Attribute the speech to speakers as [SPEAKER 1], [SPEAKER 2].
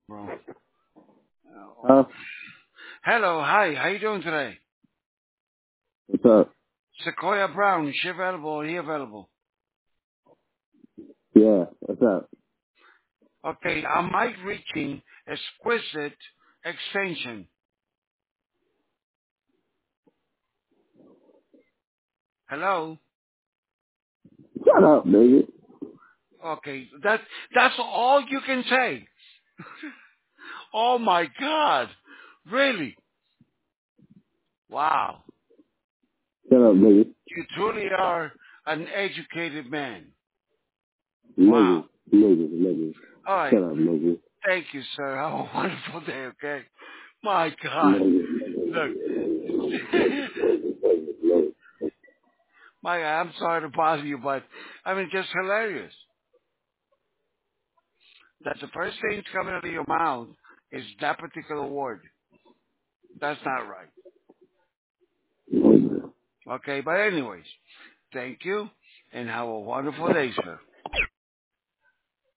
[SPEAKER 1] Bro.
[SPEAKER 2] Huh?
[SPEAKER 1] Hello, hi, how you doing today?
[SPEAKER 2] What's up?
[SPEAKER 1] Sequoia Brown, is she available or he available?
[SPEAKER 2] Yeah, what's up?
[SPEAKER 1] Okay, am I reaching exquisite extension? Hello?
[SPEAKER 2] Shut up, nigga.
[SPEAKER 1] Okay, that's all you can say. Oh my God. Really? Wow.
[SPEAKER 2] Shut up, nigga.
[SPEAKER 1] You truly are an educated man. Wow.
[SPEAKER 2] Nigga. Nigga. Nigga.
[SPEAKER 1] All right.
[SPEAKER 2] Shut up, nigga.
[SPEAKER 1] Thank you, sir. Have a wonderful day, okay? My God.
[SPEAKER 2] Nigga.
[SPEAKER 1] Look.
[SPEAKER 2] Nigga.
[SPEAKER 1] My God, I'm sorry to bother you, but I mean, just hilarious. That the first thing that's coming out of your mouth is that particular word. That's not right.
[SPEAKER 2] Nigga.
[SPEAKER 1] Okay, but anyways, thank you and have a wonderful day, sir.